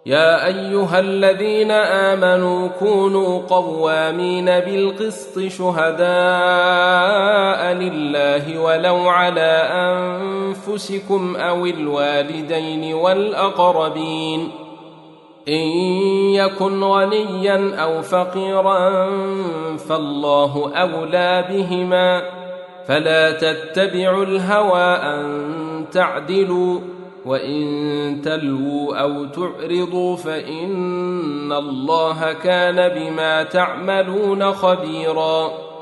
يا أيها الذين آمنوا كونوا قوامين بالقسط شهداء لله ولو على أنفسكم أو الوالدين والأقربين إن يكن غنيا أو فقيرا فالله أولى بهما فلا تتبعوا الهوى أن تعدلوا وإن تلووا أو تعرضوا فإن الله كان بما تعملون خبيرا